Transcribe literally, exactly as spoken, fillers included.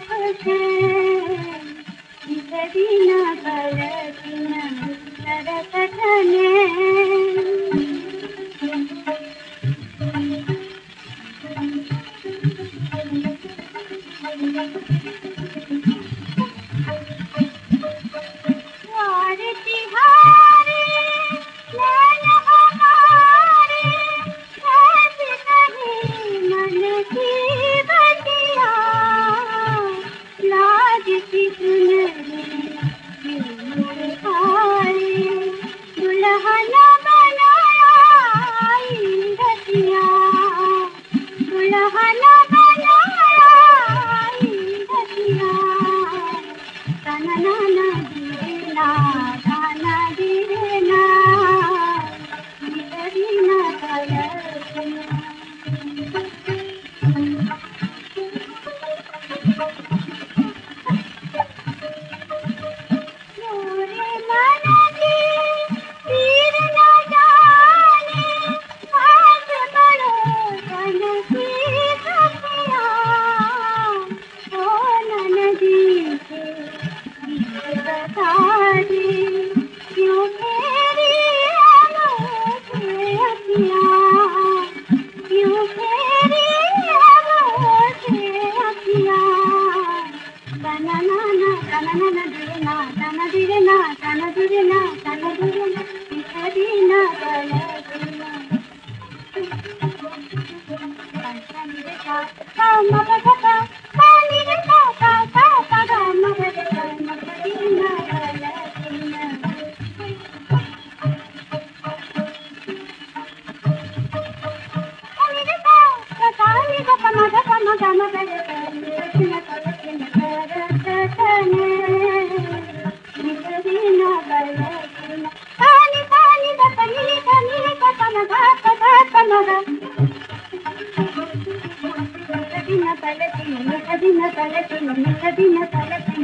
निकदिन पलकिन नरकथने यार तिहारे नैन हमारे कैसे कहीं मन की बतिया लाज की सुनरी हारे दुल्हन बनाया रतिया दुल्हन बनाया रतिया तना ना दीना दाना दीना निकदिन पलकिन मोरे मन की पीर न जाने आज बड़ो तन की सखिया ओ ननदी के गीत बता दे क्यों फेरी मुझे अखियाँ क्यों फेरी मुझे अखियाँ तना ना ना तना ना ना दिरना तना दिरना तना दिरना तना दिरना निकदिन पलकिन पानी रे सा सा म प प प पानी रे सा सा सा सा ग म प रे सा निकदिन पलकिन पानी रे सा सा सा नि ग प म ग प म ग म प रे सा निकदिन पलकिन नरकथने निकदिन पलकिन पानी पानी ग प नि नि ग नि रे ग प म ग प ग प म ग निकदिन पलकिन निकदिन पलकिन निकदिन पलकिन